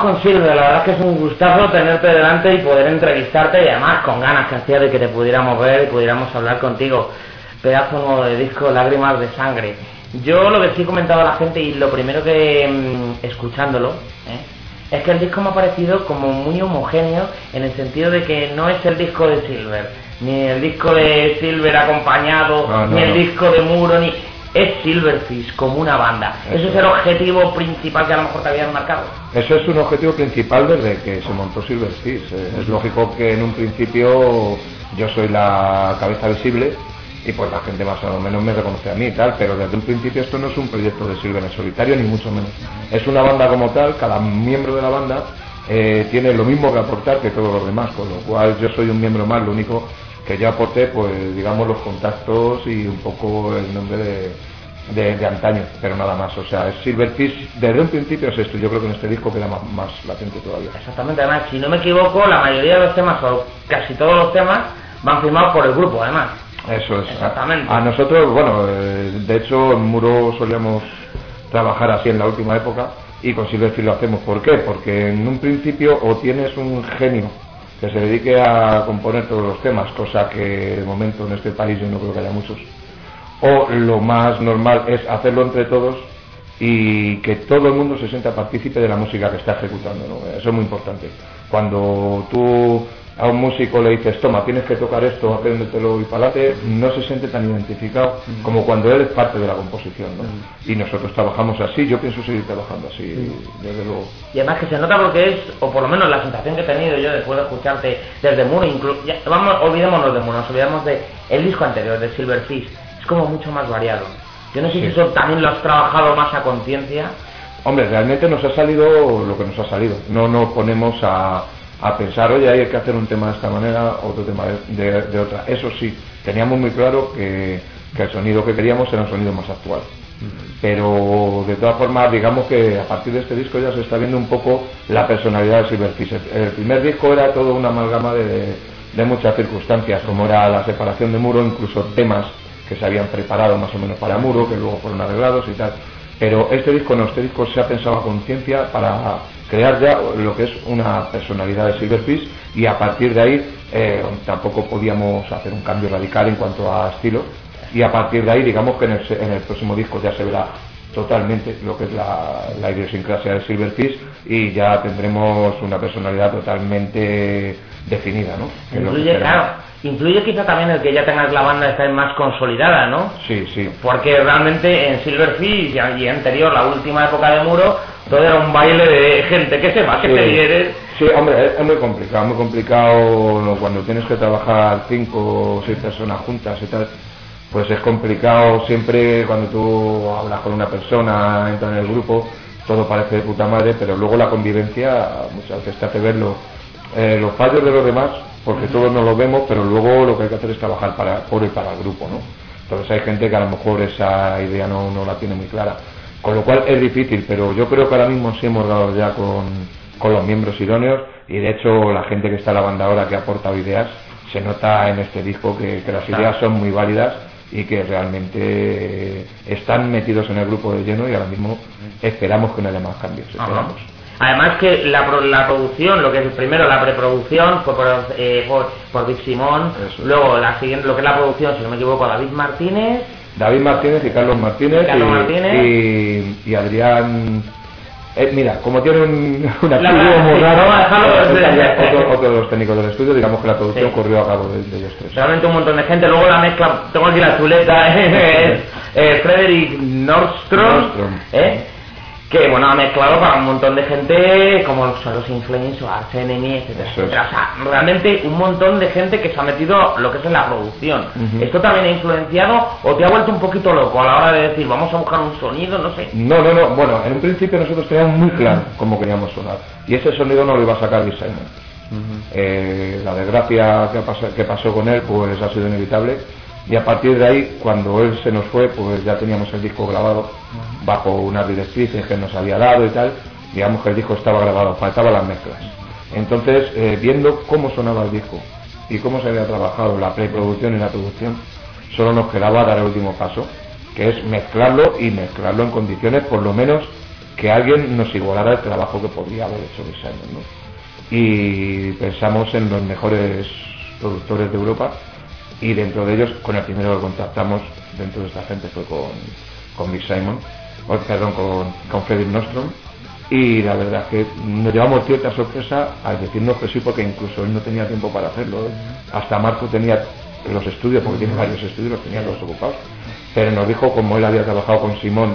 con Silver, la verdad es que es un gustazo tenerte delante y poder entrevistarte, y además con ganas que hacía de que te pudiéramos ver y pudiéramos hablar contigo. Pedazo nuevo de disco, Lágrimas de Sangre. Yo lo que sí he comentado a la gente, y lo primero que escuchándolo, es que el disco me ha parecido como muy homogéneo, en el sentido de que no es el disco de Silver, ni el disco de Silver acompañado, ni el disco de Muro, ni... Es Silverfish como una banda. Eso es el objetivo principal que a lo mejor te habían marcado. Eso es un objetivo principal desde que se montó Silverfish. Es lógico que en un principio yo soy la cabeza visible y pues la gente más o menos me reconoce a mí y tal, pero desde un principio esto no es un proyecto de Silver en solitario, ni mucho menos. Es una banda como tal, cada miembro de la banda tiene lo mismo que aportar que todos los demás, con lo cual yo soy un miembro más, lo único que yo aporté, pues digamos, los contactos y un poco el nombre de antaño, pero nada más. O sea, es Silverfish, desde un principio es esto. Yo creo que en este disco queda más latente todavía. Exactamente, además, si no me equivoco, la mayoría de los temas, o casi todos los temas, van firmados por el grupo, además. Eso es. Exactamente. A nosotros, bueno, de hecho, en Muro solíamos trabajar así en la última época, y con Silverfish lo hacemos. ¿Por qué? Porque en un principio o tienes un genio que se dedique a componer todos los temas, cosa que de momento en este país yo no creo que haya muchos, o lo más normal es hacerlo entre todos y que todo el mundo se sienta partícipe de la música que está ejecutando, ¿no? Eso es muy importante. Cuando tú a un músico le dices, toma, tienes que tocar esto, apréndetelo y para adelante, no se siente tan identificado como cuando él es parte de la composición, ¿no? Y nosotros trabajamos así, yo pienso seguir trabajando así, desde luego. Y además que se nota, porque es, o por lo menos la sensación que he tenido yo después de escucharte desde Muro, olvidémonos de Muro, nos olvidamos de el disco anterior, de Silverfish, es como mucho más variado. Yo no sé si eso también lo has trabajado más a conciencia. Hombre, realmente nos ha salido lo que nos ha salido, no nos ponemos a pensar, oye, hay que hacer un tema de esta manera, otro tema de otra. Eso sí, teníamos muy claro que el sonido que queríamos era un sonido más actual. Pero de todas formas, digamos que a partir de este disco ya se está viendo un poco la personalidad de Silverfish. El primer disco era todo una amalgama de muchas circunstancias, como era la separación de Muro, incluso temas que se habían preparado más o menos para Muro, que luego fueron arreglados y tal. Pero este disco no, este disco se ha pensado a conciencia para crear ya lo que es una personalidad de Silverfish, y a partir de ahí tampoco podíamos hacer un cambio radical en cuanto a estilo, y a partir de ahí digamos que en el próximo disco ya se verá totalmente lo que es la idiosincrasia de Silverfish, y ya tendremos una personalidad totalmente definida, ¿no? Influye quizá también el que ya tengas la banda estar más consolidada, ¿no? Sí. Porque realmente en Silverfish y anterior, la última época de Muro, todo era un baile de gente que se va, que te vienes. Sí, hombre, es muy complicado cuando tienes que trabajar 5 o 6 personas juntas y tal. Pues es complicado siempre cuando tú hablas con una persona, entras en el grupo, todo parece de puta madre, pero luego la convivencia muchas veces te hace ver los fallos de los demás, porque todos nos los vemos, pero luego lo que hay que hacer es trabajar por y para el grupo, ¿no? Entonces hay gente que a lo mejor esa idea no la tiene muy clara, con lo cual es difícil, pero yo creo que ahora mismo sí hemos dado ya con los miembros idóneos, y de hecho la gente que está en la banda ahora que ha aportado ideas, se nota en este disco que las ideas son muy válidas y que realmente están metidos en el grupo de lleno, y ahora mismo esperamos que no haya más cambios, esperamos. Además que la producción, lo que es primero la preproducción fue por Vic Simón, luego la siguiente, lo que es la producción, si no me equivoco, David Martínez y Carlos Martínez, y Adrián. Mira, como tiene un apellido muy raro, otro de los técnicos del estudio, digamos que la producción corrió a cabo de ellos tres. Realmente un montón de gente. Luego la mezcla, tengo aquí la chuleta, Frederick Nordstrom, que bueno, ha mezclado para un montón de gente, como son los Inflames o Arch Enemy, etcétera. O sea, realmente un montón de gente que se ha metido lo que es en la producción. ¿Esto también ha influenciado o te ha vuelto un poquito loco a la hora de decir, vamos a buscar un sonido, no sé? No, bueno, en un principio nosotros teníamos muy claro cómo queríamos sonar, y ese sonido no lo iba a sacar Vic Simón. La desgracia que pasó con él pues ha sido inevitable, y a partir de ahí, cuando él se nos fue, pues ya teníamos el disco grabado bajo unas directrices que nos había dado y tal. Digamos que el disco estaba grabado, faltaban las mezclas. Entonces, viendo cómo sonaba el disco y cómo se había trabajado la preproducción y la producción, solo nos quedaba dar el último paso, que es mezclarlo, y mezclarlo en condiciones por lo menos que alguien nos igualara el trabajo que podría haber hecho Simon, ¿no? Y pensamos en los mejores productores de Europa, y dentro de ellos, con el primero que contactamos dentro de esta gente fue con Big Simon, con Fredrik Nordström, y la verdad es que nos llevamos cierta sorpresa al decirnos que sí, porque incluso él no tenía tiempo para hacerlo, ¿eh? Hasta Marco tenía los estudios, porque tiene varios estudios, los tenía todos ocupados, pero nos dijo, como él había trabajado con Simón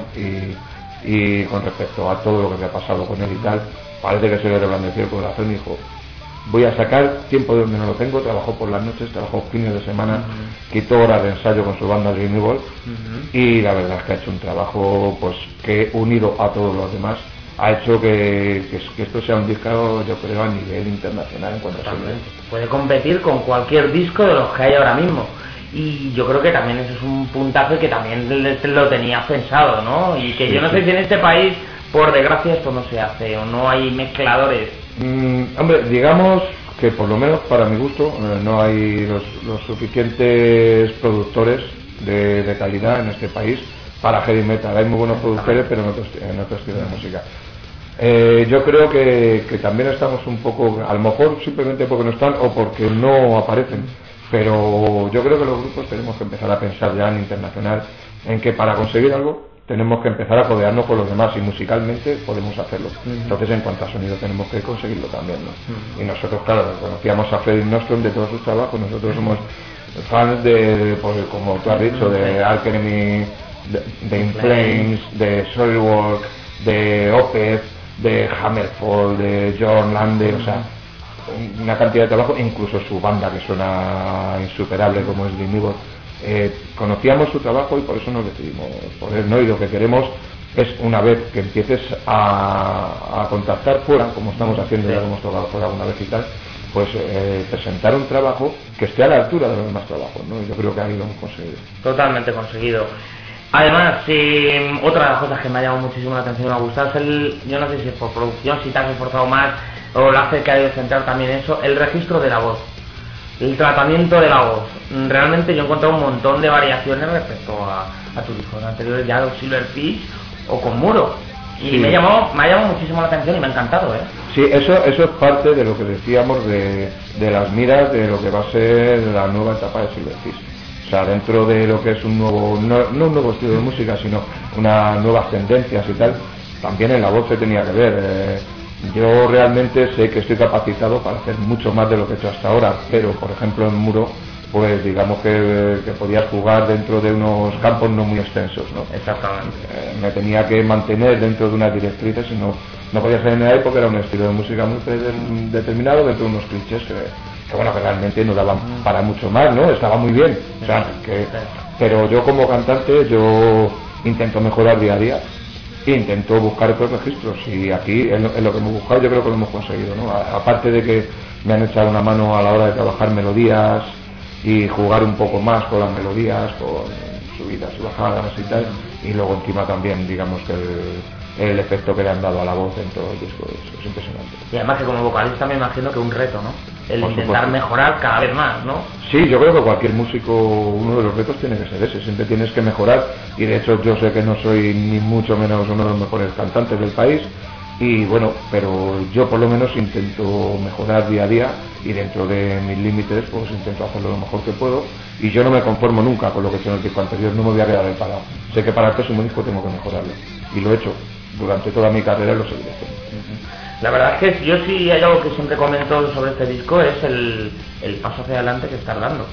y con respecto a todo lo que había pasado con él y tal, parece que se le reblandeció el corazón y dijo, voy a sacar tiempo de donde no lo tengo. Trabajó por las noches, trabajó fines de semana, quitó horas de ensayo con su banda Dreamy Ball, y la verdad es que ha hecho un trabajo pues que, unido a todos los demás, ha hecho que esto sea un disco, yo creo, a nivel internacional en cuanto a sonido. Puede competir con cualquier disco de los que hay ahora mismo, y yo creo que también eso es un puntazo que también lo tenías pensado, ¿no? Y que sí, yo no sé si en este país, por desgracia, esto no se hace, o no hay mezcladores. Hombre, digamos que por lo menos para mi gusto no hay los suficientes productores de calidad en este país para heavy metal. Hay muy buenos productores, pero en otros estilos de música. Yo creo que también estamos un poco, a lo mejor simplemente porque no están o porque no aparecen, pero yo creo que los grupos tenemos que empezar a pensar ya en internacional, en que para conseguir algo tenemos que empezar a codearnos con los demás, y musicalmente podemos hacerlo. Entonces, en cuanto a sonido, tenemos que conseguirlo también, ¿no? Y nosotros, claro, conocíamos a Fredrik Nordström de todos sus trabajos. Nosotros somos fans de, pues, como tú has dicho, de Arch Enemy, de In Flames, de Soilwork, de Opeth, de Hammerfall, de John Lande, o sea, una cantidad de trabajo, incluso su banda, que suena insuperable, como es Dreamy Ball. Conocíamos su trabajo y por eso nos decidimos por él, ¿no? Y lo que queremos es, una vez que empieces a contactar fuera, como estamos haciendo, ya hemos tocado fuera alguna vez y tal, pues presentar un trabajo que esté a la altura de los demás trabajos, ¿no? Y yo creo que ahí lo hemos conseguido. Totalmente conseguido. Además, otra de las cosas que me ha llamado muchísimo la atención y me ha gustado es yo no sé si es por producción, si te has esforzado más, o lo hace que ha ido centrar también eso, el registro de la voz, el tratamiento de la voz. Realmente yo he encontrado un montón de variaciones respecto a tus discos anteriores, ya los Silver Fish o con Muro, y sí, me ha llamado muchísimo la atención y me ha encantado, ¿eh? Sí, eso es parte de lo que decíamos de las miras de lo que va a ser la nueva etapa de Silver Fish. O sea, dentro de lo que es un nuevo, no un nuevo estilo de música, sino unas nuevas tendencias y tal, también en la voz se tenía que ver. Yo realmente sé que estoy capacitado para hacer mucho más de lo que he hecho hasta ahora, pero por ejemplo en Muro, pues digamos que podías jugar dentro de unos campos no muy extensos, ¿no? Exactamente. Me tenía que mantener dentro de unas directrices y no podía salir de ahí, porque era un estilo de música muy determinado dentro de unos clichés que bueno, que realmente no daban para mucho más, ¿no? Estaba muy bien, o sea, pero yo como cantante, yo intento mejorar día a día, intento buscar otros registros, y aquí en lo que hemos buscado yo creo que lo hemos conseguido, ¿no? Aparte de que me han echado una mano a la hora de trabajar melodías y jugar un poco más con las melodías, con subidas y bajadas y tal, y luego encima también, digamos que el efecto que le han dado a la voz en todo el disco es impresionante. Y además que como vocalista me imagino que un reto, ¿no? El intentar mejorar cada vez más, ¿no? Sí, yo creo que cualquier músico, uno de los retos tiene que ser ese, siempre tienes que mejorar, y de hecho yo sé que no soy ni mucho menos uno de los mejores cantantes del país, y bueno, pero yo por lo menos intento mejorar día a día, y dentro de mis límites pues intento hacerlo lo mejor que puedo, y yo no me conformo nunca con lo que he hecho en el disco anterior, no me voy a quedar ahí parado. Sé que para el próximo disco tengo que mejorarlo, y lo he hecho durante toda mi carrera y lo seguiré haciendo. La verdad es que yo sí hay algo que siempre comento sobre este disco, es el paso hacia adelante que estás dando.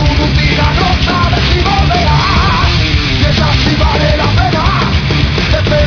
De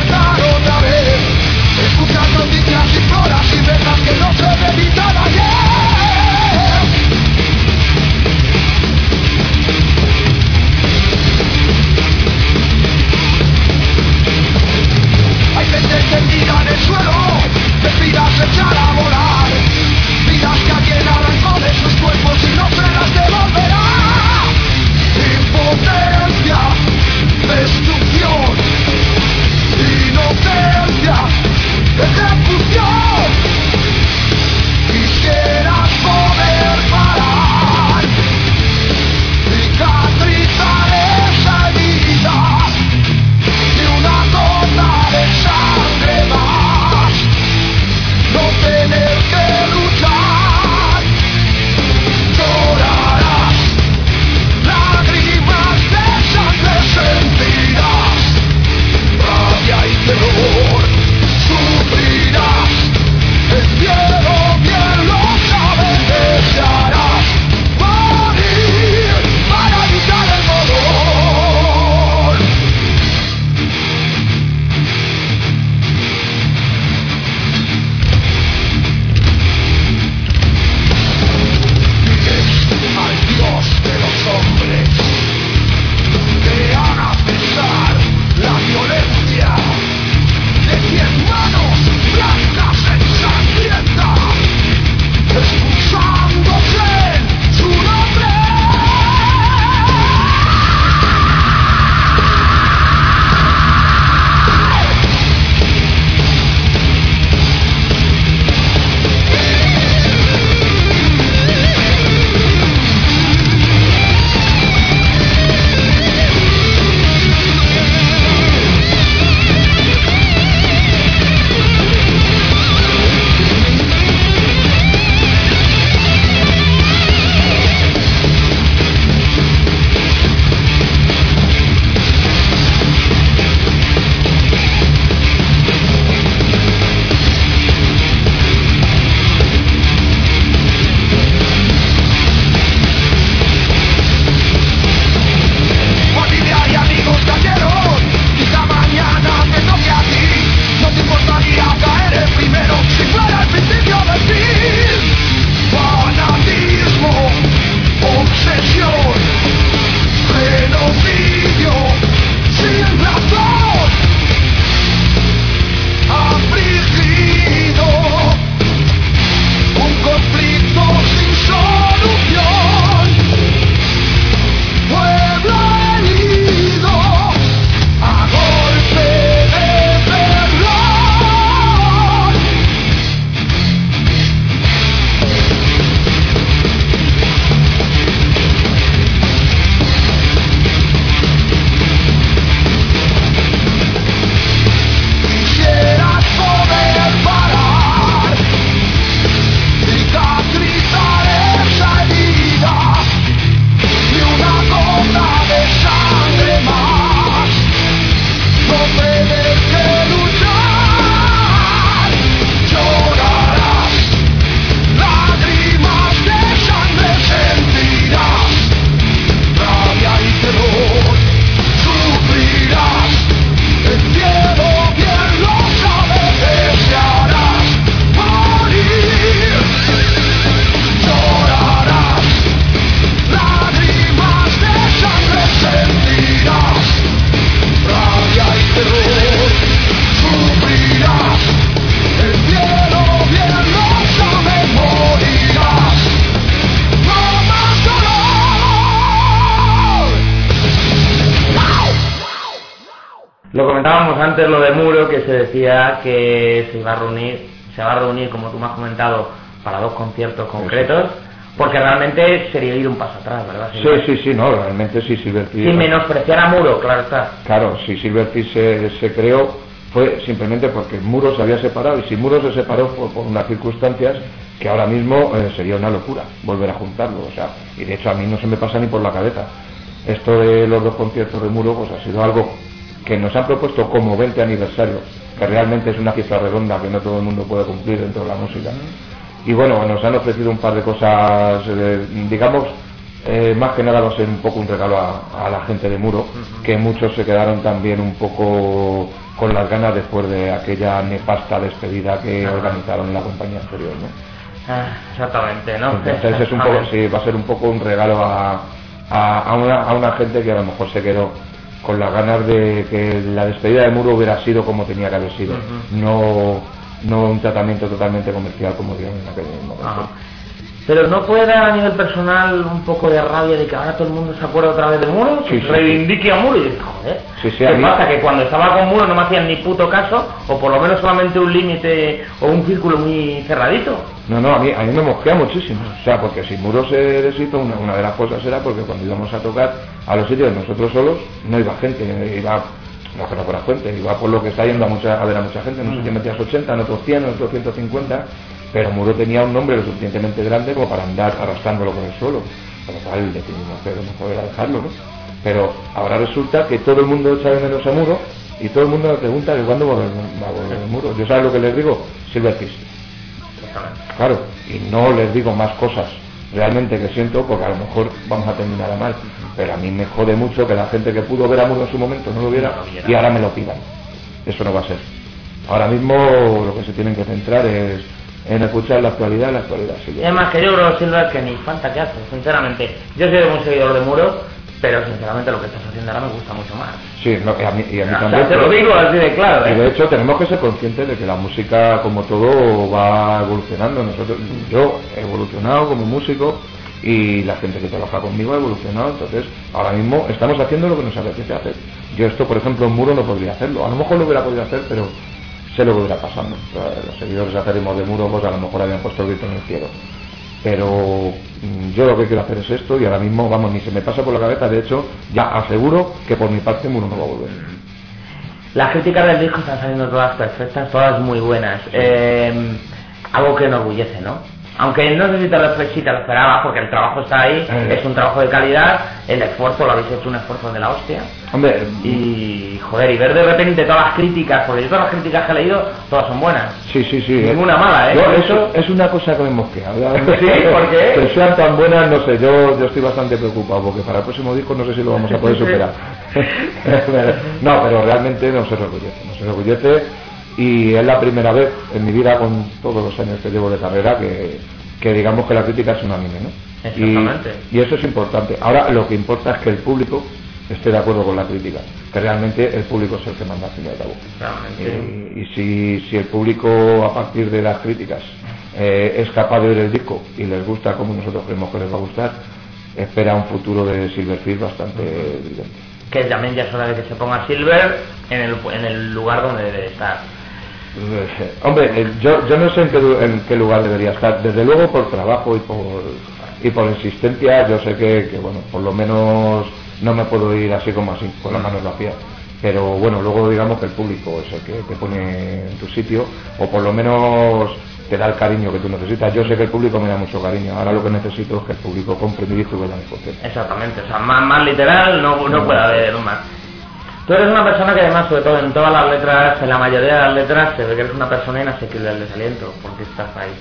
Lo comentábamos antes, lo de Muro, que se decía que se va a reunir, como tú me has comentado, para 2 conciertos concretos, porque realmente sería ir un paso atrás, ¿verdad? Sí, no, realmente sí, Silverfish... Sin menospreciar a Muro, claro está. Claro, si Silverfish se creó fue simplemente porque Muro se había separado, y si Muro se separó fue por unas circunstancias que ahora mismo sería una locura volver a juntarlo, o sea, y de hecho a mí no se me pasa ni por la cabeza. Esto de los 2 conciertos de Muro pues ha sido algo que nos han propuesto como 20 aniversario, que realmente es una fiesta redonda que no todo el mundo puede cumplir dentro de la música. Y bueno, nos han ofrecido un par de cosas, digamos, más que nada va a ser un poco un regalo a la gente de Muro, que muchos se quedaron también un poco con las ganas después de aquella nefasta despedida que organizaron en la compañía anterior, ¿no? Exactamente, ¿no? Entonces es un poco, sí, va a ser un poco un regalo a una gente que a lo mejor se quedó con las ganas de que la despedida de Muro hubiera sido como tenía que haber sido, no un tratamiento totalmente comercial como dio en aquel momento. Pero ¿no puede dar a nivel personal un poco de rabia de que ahora todo el mundo se acuerda otra vez de Muro? Que reivindique a Muro y dice, joder, ¿qué pasa? Que cuando estaba con Muro no me hacían ni puto caso, o por lo menos solamente un límite o un círculo muy cerradito. No, a mí me mosquea muchísimo, o sea, porque si Muro se deshizo, una de las cosas era porque cuando íbamos a tocar a los sitios nosotros solos, no iba gente, no que no fuera gente, iba por lo que está yendo a ver a mucha gente, en un sitio metías 80, en otros 100, en otros 150, pero Muro tenía un nombre lo suficientemente grande como para andar arrastrándolo por el suelo, con lo cual decidimos que mejor era dejarlo, ¿no? Pero ahora resulta que todo el mundo echa de menos a Muro y todo el mundo me pregunta que cuándo va a volver Muro. Yo sabes lo que les digo, Silverfish. Claro, y no les digo más cosas realmente que siento, porque a lo mejor vamos a terminar a mal, pero a mí me jode mucho que la gente que pudo ver a Muro en su momento no lo viera y ahora me lo pidan. Eso no va a ser. Ahora mismo lo que se tienen que centrar es en escuchar la actualidad. Sí. Es más que yo creo, Silver, que ni falta que hace, sinceramente. Yo soy un seguidor de Muro, pero sinceramente lo que estás haciendo ahora me gusta mucho más. Sí, no, y a mí también. Te lo digo así de claro. Y de hecho tenemos que ser conscientes de que la música, como todo, va evolucionando. Yo he evolucionado como músico y la gente que trabaja conmigo ha evolucionado. Entonces, ahora mismo estamos haciendo lo que nos apetece hacer. Yo esto, por ejemplo, en Muro no podría hacerlo. A lo mejor lo hubiera podido hacer, pero sé lo que hubiera pasando. Los seguidores acérrimos de Muro, pues a lo mejor habían puesto el grito en el cielo. Pero yo lo que quiero hacer es esto y ahora mismo, vamos, ni se me pasa por la cabeza. De hecho, ya aseguro que por mi parte Muro no va a volver. Las críticas del disco están saliendo todas perfectas, todas muy buenas. Algo que enorgullece, ¿no? Aunque no sé si te lo esperabas, porque el trabajo está ahí, es un trabajo de calidad, el esfuerzo, lo habéis hecho un esfuerzo de la hostia. Hombre, y joder, y ver de repente todas las críticas, porque yo todas las críticas que he leído, todas son buenas. Sí. Ninguna mala, ¿eh? Eso es una cosa que me mosquea. ¿Sí? ¿Por qué? Que sean tan buenas, no sé, yo estoy bastante preocupado, porque para el próximo disco no sé si lo vamos a poder superar. No, pero realmente nos enorgullece. Y es la primera vez en mi vida, con todos los años que llevo de carrera, que digamos que la crítica es unánime, ¿no? Exactamente. Y eso es importante. Ahora lo que importa es que el público esté de acuerdo con la crítica, que realmente el público es el que manda al fin y al cabo. Y si el público, a partir de las críticas, es capaz de ver el disco y les gusta como nosotros creemos que les va a gustar, espera un futuro de Silverfish bastante brillante. Que también ya es hora de que se ponga Silver en el lugar donde debe estar. Hombre, yo no sé en qué lugar debería estar. Desde luego por trabajo y por insistencia, yo sé que bueno, por lo menos no me puedo ir así como así, con las manos vacías. Pero bueno, luego digamos que el público es el que te pone en tu sitio, o por lo menos te da el cariño que tú necesitas. Yo sé que el público me da mucho cariño. Ahora lo que necesito es que el público compre mi disco y vaya a mi concierto. Exactamente, o sea, más literal no puede haber más. Tú eres una persona que además, sobre todo en todas las letras, en la mayoría de las letras, se ve que eres una persona inasequible al desaliento, porque estás ahí.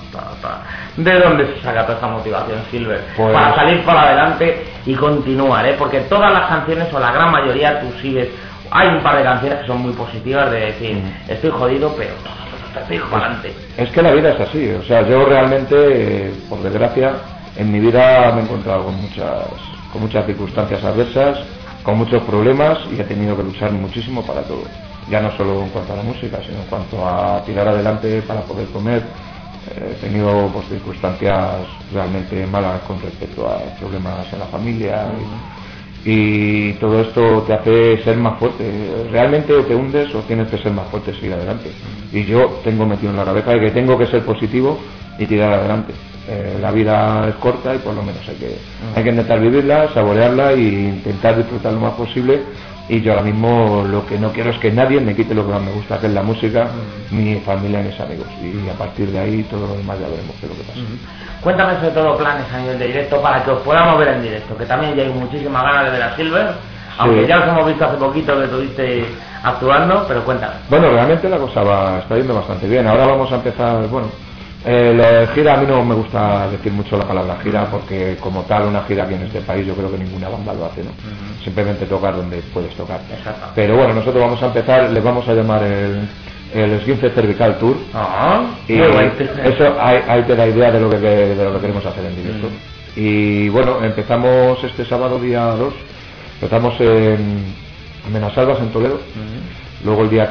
¿De dónde se saca toda esta motivación, Silver? Pues para salir para adelante y continuar, ¿eh? Porque todas las canciones, o la gran mayoría, tú sigues. Hay un par de canciones que son muy positivas, de decir, estoy jodido, pero estoy para adelante. Es que la vida es así, o sea, yo realmente, por desgracia, en mi vida me he encontrado con muchas circunstancias adversas, con muchos problemas, y he tenido que luchar muchísimo para todo, ya no solo en cuanto a la música, sino en cuanto a tirar adelante para poder comer. He tenido pues circunstancias realmente malas con respecto a problemas en la familia y todo esto te hace ser más fuerte. Realmente o te hundes o tienes que ser más fuerte, seguir adelante. Y yo tengo metido en la cabeza de que tengo que ser positivo y tirar adelante. La vida es corta y por lo menos hay que intentar vivirla, saborearla e intentar disfrutar lo más posible. Y yo ahora mismo lo que no quiero es que nadie me quite lo que más me gusta, que es la música, mi familia y mis amigos. Y a partir de ahí todo lo demás ya veremos qué es lo que pasa. Cuéntame sobre todo planes a nivel de directo para que os podamos ver en directo, que también ya hay muchísimas ganas de ver a Silver, aunque ya os hemos visto hace poquito que estuviste actuando, pero cuéntame. Bueno, realmente la cosa está yendo bastante bien. Ahora vamos a empezar, la gira, a mí no me gusta decir mucho la palabra gira, porque como tal una gira aquí en este país yo creo que ninguna banda lo hace, ¿no? Simplemente tocar donde puedes tocar. Pero bueno, nosotros vamos a empezar, les vamos a llamar el Esguince Cervical Tour. Y eso ahí te da idea de lo que queremos hacer en directo. Y bueno, empezamos este sábado día 2, empezamos en Menasalvas en Toledo. Luego el día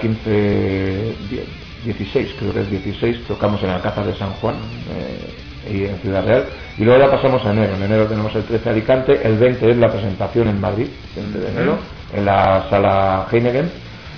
16, creo que es 16, tocamos en Alcázar de San Juan y en Ciudad Real, y luego ya pasamos a enero. En enero tenemos el 13 Alicante, el 20 es la presentación en Madrid, el 20 de enero, en la sala Heineken,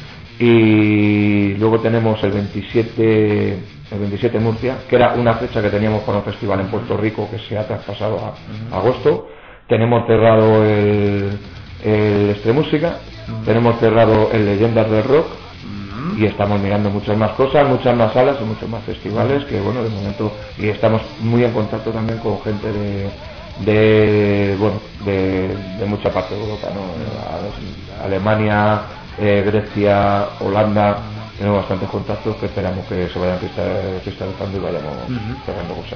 y luego tenemos el 27 Murcia, que era una fecha que teníamos para un festival en Puerto Rico que se ha traspasado a agosto. Tenemos cerrado el Extremúsica, tenemos cerrado el Leyendas del Rock, y estamos mirando muchas más cosas, muchas más salas y muchos más festivales, que bueno, de momento, y estamos muy en contacto también con gente de mucha parte de Europa, ¿no? Alemania, Grecia, Holanda, tenemos bastantes contactos que esperamos que se vayan cristalizando y vayamos cerrando cosas.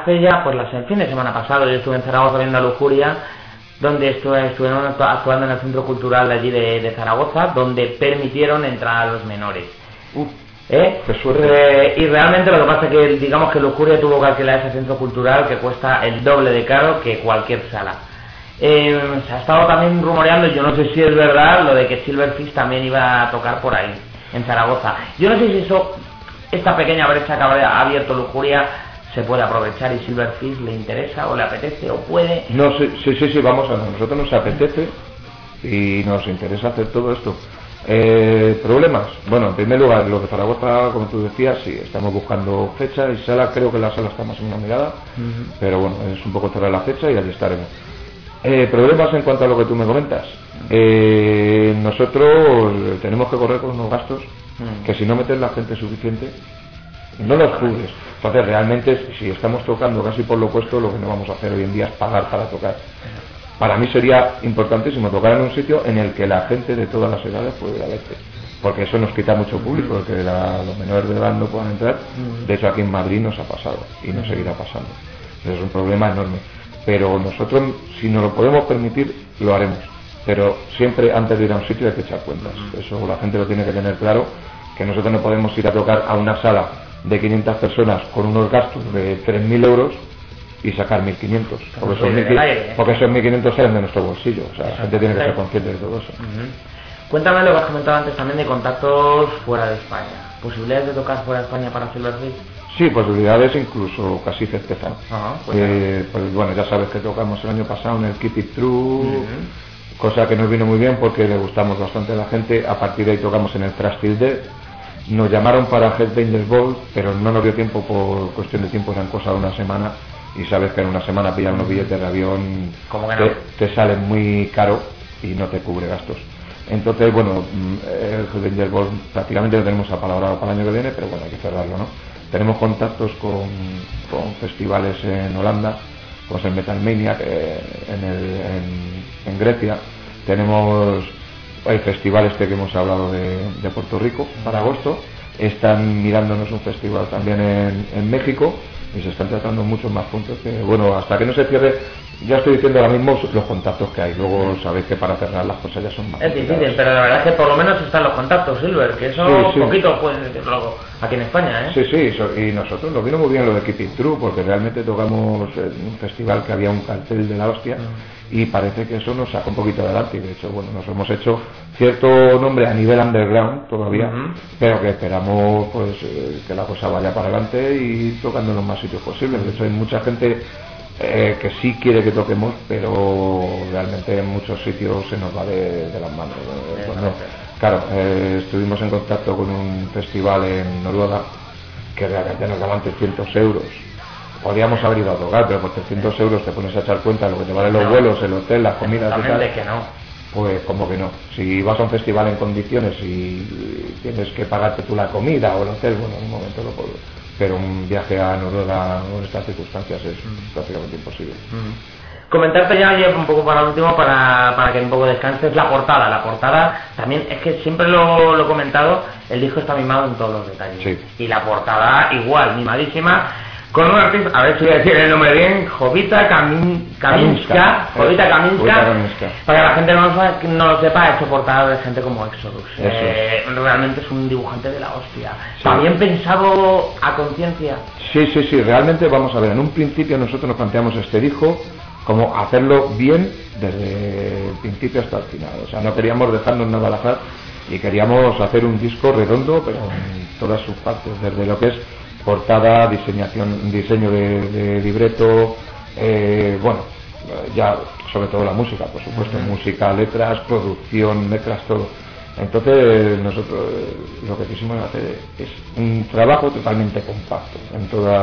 hace ya, pues el fin de semana pasado, yo estuve en Zaragoza viendo a Lujuria, donde estuvieron actuando en el Centro Cultural de allí de Zaragoza, donde permitieron entrar a los menores. Qué suerte. Y realmente lo que pasa es que, digamos que Lujuria tuvo que alquilar ese centro cultural que cuesta el doble de caro que cualquier sala. Se ha estado también rumoreando, yo no sé si es verdad, lo de que Silverfish también iba a tocar por ahí, en Zaragoza. Yo no sé si esta pequeña brecha que ha abierto Lujuria se puede aprovechar y Silverfish le interesa o le apetece o puede. No, sí, vamos a nosotros nos apetece y nos interesa hacer todo esto. ¿Problemas? Bueno, en primer lugar, lo de Zaragoza, como tú decías, sí, estamos buscando fecha y sala, creo que la sala está más o menos mirada, pero bueno, es un poco cerrar la fecha y allí estaremos. ¿Problemas en cuanto a lo que tú me comentas? Nosotros tenemos que correr con unos gastos que si no metes la gente suficiente, no los cubres. Entonces, realmente, si estamos tocando casi por lo puesto, lo que no vamos a hacer hoy en día es pagar para tocar. Para mí sería importantísimo tocar en un sitio en el que la gente de todas las edades pudiera verte, porque eso nos quita mucho público, que los menores de edad no puedan entrar. De hecho, aquí en Madrid nos ha pasado y nos seguirá pasando. Es un problema enorme, pero nosotros, si nos lo podemos permitir, lo haremos, pero siempre antes de ir a un sitio hay que echar cuentas. Eso la gente lo tiene que tener claro, que nosotros no podemos ir a tocar a una sala de 500 personas con unos gastos de 3.000 euros y sacar 1.500, porque esos 1.500 salen de nuestro bolsillo. O sea, la gente tiene que ser consciente de todo eso. Cuéntame lo que has comentado antes también de contactos fuera de España. ¿Posibilidades de tocar fuera de España para Silverfish? Sí, posibilidades incluso casi certezas. Pues bueno, ya sabes que tocamos el año pasado en el Keep It True, cosa que nos vino muy bien porque le gustamos bastante a la gente. A partir de ahí tocamos en el Trash Till Death. Nos llamaron para Headbangers Ball, pero no nos dio tiempo, por cuestión de tiempo, se han cosa una semana. Y sabes que en una semana pillar unos billetes de avión te salen muy caro y no te cubre gastos. Entonces, bueno, el Headbangers Ball prácticamente lo tenemos apalabrado para el año que viene, pero bueno, hay que cerrarlo, ¿no? Tenemos contactos con festivales en Holanda, con el Metal Mania en Grecia. Tenemos el festival que hemos hablado de Puerto Rico para agosto. Están mirándonos un festival también en México y se están tratando muchos más puntos que, bueno, hasta que no se cierre, ya estoy diciendo ahora mismo los contactos que hay. Luego sabéis que para cerrar las cosas ya son más difícil, pero la verdad es que por lo menos están los contactos, Silver, que eso poquito pueden decirlo aquí en España, ¿eh? Sí, y nosotros nos vino muy bien lo de Keep It True, porque realmente tocamos en un festival que había un cartel de la hostia y parece que eso nos sacó un poquito adelante. Y de hecho, bueno, nos hemos hecho cierto nombre a nivel underground todavía, pero que esperamos pues que la cosa vaya para adelante y tocando en los más sitios posibles. De hecho, hay mucha gente que sí quiere que toquemos, pero realmente en muchos sitios se nos va de las manos. Claro, estuvimos en contacto con un festival en Noruega que realmente nos daban 300 euros. Podríamos haber ido a tocar, pero por 300 euros te pones a echar cuenta de lo que te valen los vuelos, el hotel, las comidas y tal. Que no. Pues como que no. Si vas a un festival en condiciones y tienes que pagarte tú la comida o el hotel, bueno, en un momento lo puedo. Pero un viaje a Noruega en estas circunstancias es prácticamente imposible. Comentarte ya un poco para último, para que un poco descanses, la portada. La portada también, es que siempre lo he comentado, el disco está mimado en todos los detalles. Sí. Y la portada igual, mimadísima, con un artista, a ver si voy a decir el nombre bien, Jovita Kaminska, para que la gente no lo sepa, ha hecho portada de gente como Exodus. Realmente es un dibujante de la hostia. Sí. También pensado a conciencia. Sí, realmente vamos a ver, en un principio nosotros nos planteamos este disco como hacerlo bien desde el principio hasta el final. O sea, no queríamos dejarnos nada al azar y queríamos hacer un disco redondo, pero en todas sus partes, desde lo que es portada, diseño de libreto, bueno, ya sobre todo la música, por supuesto, música, letras, producción, mezclas, todo. Entonces nosotros lo que quisimos hacer es un trabajo totalmente compacto en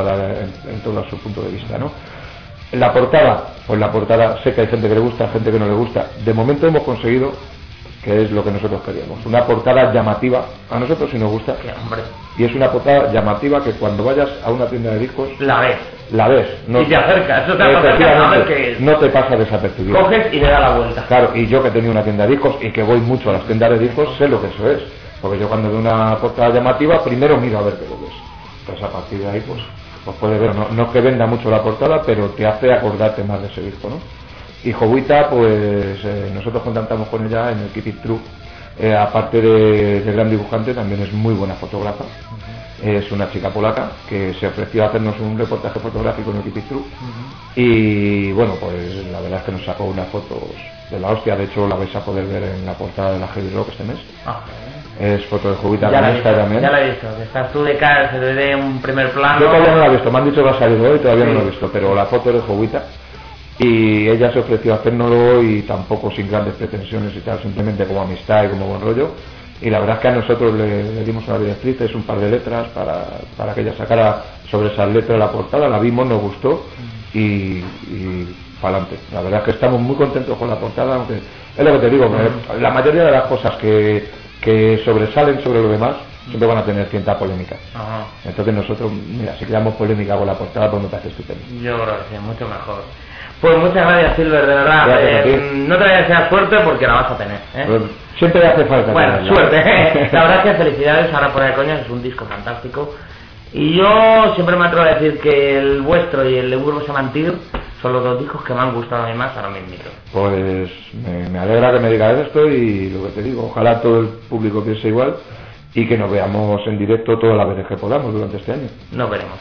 todo su punto de vista, ¿no? La portada, pues la portada, sé que hay gente que le gusta, gente que no le gusta. De momento hemos conseguido, que es lo que nosotros queríamos, una portada llamativa. A nosotros sí nos gusta, y es una portada llamativa que cuando vayas a una tienda de discos la ves, no, y te acercas, eso te acerca, a ver qué es. No te pasa desapercibido, coges y le das la vuelta. Claro, y yo que tenía una tienda de discos y que voy mucho a las tiendas de discos, sé lo que eso es, porque yo cuando veo una portada llamativa primero miro a ver qué lo ves. Entonces a partir de ahí pues pues puedes ver, no es que venda mucho la portada, pero te hace acordarte más de ese disco, ¿no? Y Jovita, pues nosotros contactamos con ella en el Keep It True. Aparte de gran dibujante, también es muy buena fotógrafa. Es una chica polaca que se ofreció a hacernos un reportaje fotográfico en el Keep It True. Y bueno, pues la verdad es que nos sacó unas fotos de la hostia. De hecho, la vais a poder ver en la portada de la Heavy Rock este mes. Es foto de Jovita ya con esta también. Ya la he visto, que estás tú de cara, se te ve un primer plano. Yo todavía no la he visto, me han dicho que va a salir hoy, todavía no la he visto, pero la foto es de Jovita. Y ella se ofreció a hacérnoslo y tampoco sin grandes pretensiones y tal, simplemente como amistad y como buen rollo. Y la verdad es que a nosotros le dimos una directriz, un par de letras para que ella sacara sobre esas letras la portada, la vimos, nos gustó y para adelante. La verdad es que estamos muy contentos con la portada, aunque es lo que te digo, la mayoría de las cosas que sobresalen sobre lo demás siempre van a tener cierta polémica. Entonces nosotros, mira, si creamos polémica con la portada, pues me parece estupendo. Yo creo que sí, mucho mejor. Pues muchas gracias, Silver, de verdad. No te vayas a desear suerte porque la vas a tener. Pues siempre hace falta. Bueno, suerte. La verdad es que felicidades, ahora fuera de coñas, es un disco fantástico. Y yo siempre me atrevo a decir que el vuestro y el de Burgos a Mentir son los dos discos que me han gustado a mí más ahora mismo. Pues me alegra que me digas esto y lo que te digo, ojalá todo el público piense igual y que nos veamos en directo todas las veces que podamos durante este año. Nos veremos.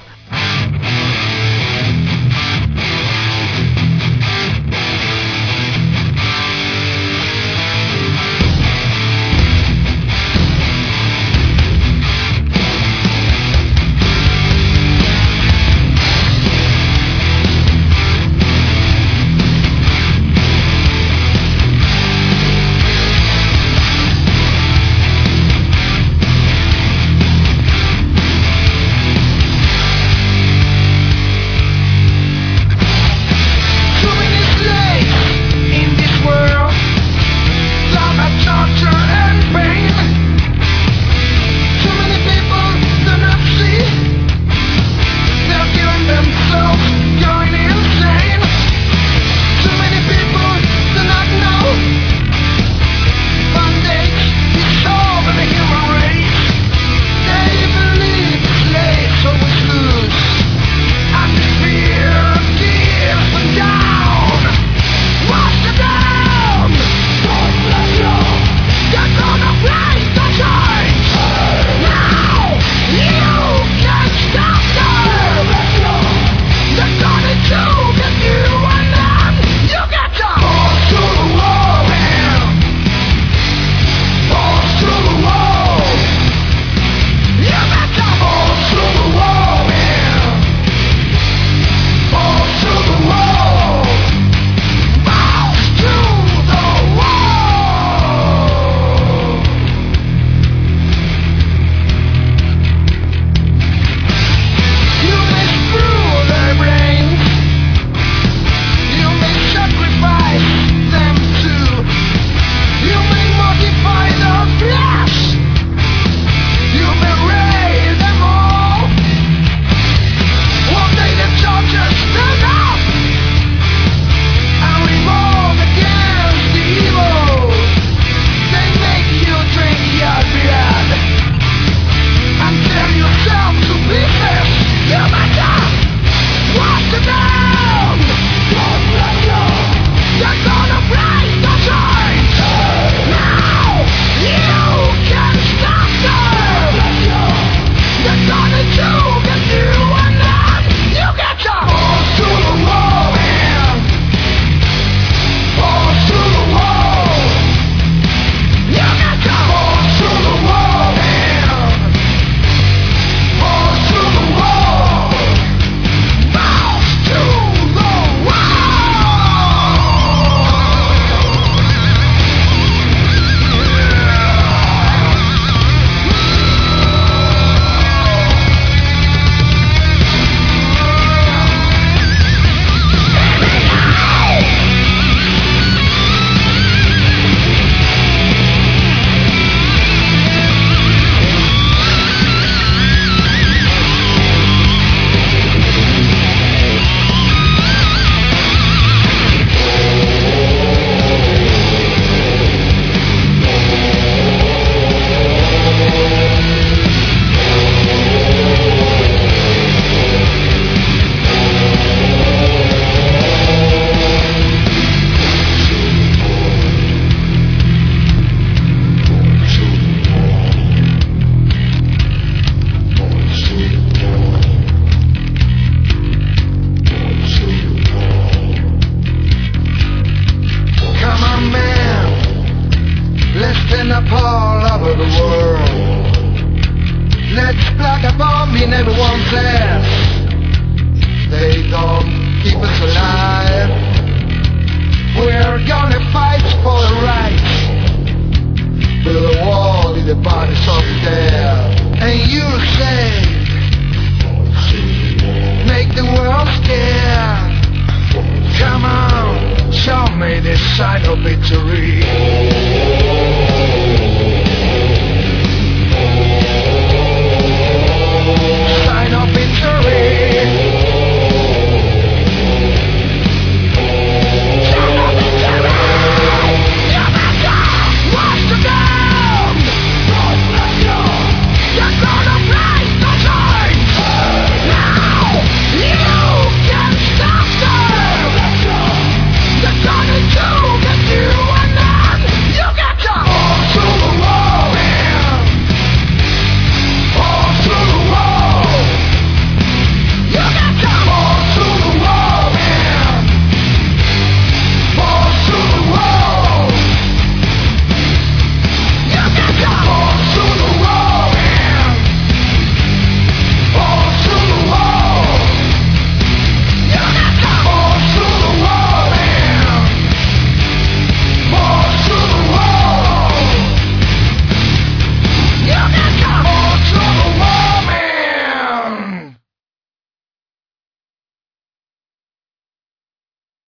sign of victory.